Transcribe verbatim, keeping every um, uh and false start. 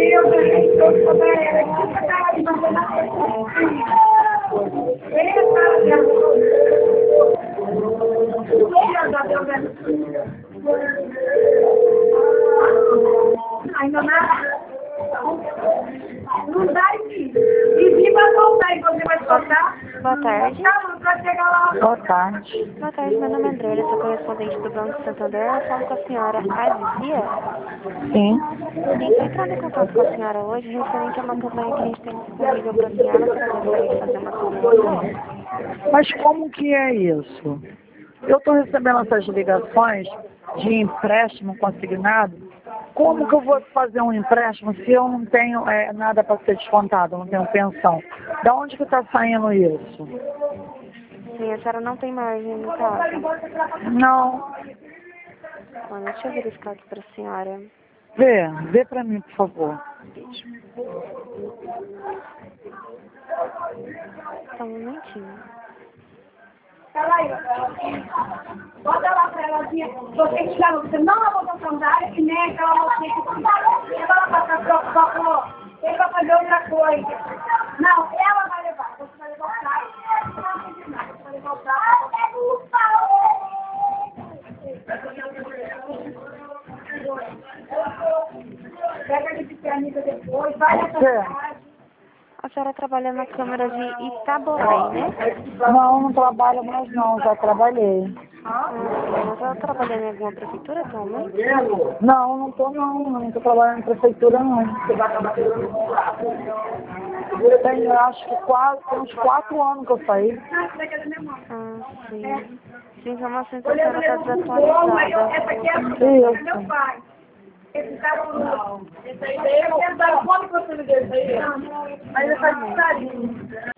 Ainda nada. Não dá aqui. E vim pra voltar e você vai soltar. Boa tarde. Pra chegar lá. Boa tarde. Boa tarde, meu nome é André, eu sou correspondente do Banco Santander. Eu falo com a senhora Azia. Sim. Estou entrando em contato com a senhora hoje referente a uma campanha que a gente tem disponível para a senhora. A senhora gostaria de fazer uma pergunta? Mas como que é isso? Eu estou recebendo essas ligações de empréstimo consignado. Como que eu vou fazer um empréstimo se eu não tenho é, nada para ser descontado, eu não tenho pensão? Da onde que está saindo isso? Sim, a senhora não tem margem no caso. Não. Bom, deixa eu verificar aqui para a senhora. Vê, vê para mim, por favor. Só um momentinho. Ela aí, bota lá pra ela assim, você que chama, você não é uma votação da área, que nem aquela mocinha que ela vai passar pro favor, ele vai fazer outra coisa. Não, ela vai levar, você vai levar o prato, você vai levar o prato, pega de pianista depois, vai nessa cidade. A senhora trabalha na Câmara de Itaboraí, né? Não, não trabalho mais não, já trabalhei. Ah, sim. Mas ela trabalha em alguma prefeitura atualmente? Não, não estou não, não estou trabalhando em prefeitura não. Tem, eu acho que quatro, tem uns quatro anos que eu saí. Ah, sim. As informações que a senhora está desatualizada. Essa aqui é a meu pai. Esse cara não. Esse aí, eu quero dar fome que você me deu isso aí. Mas eu faço carinho.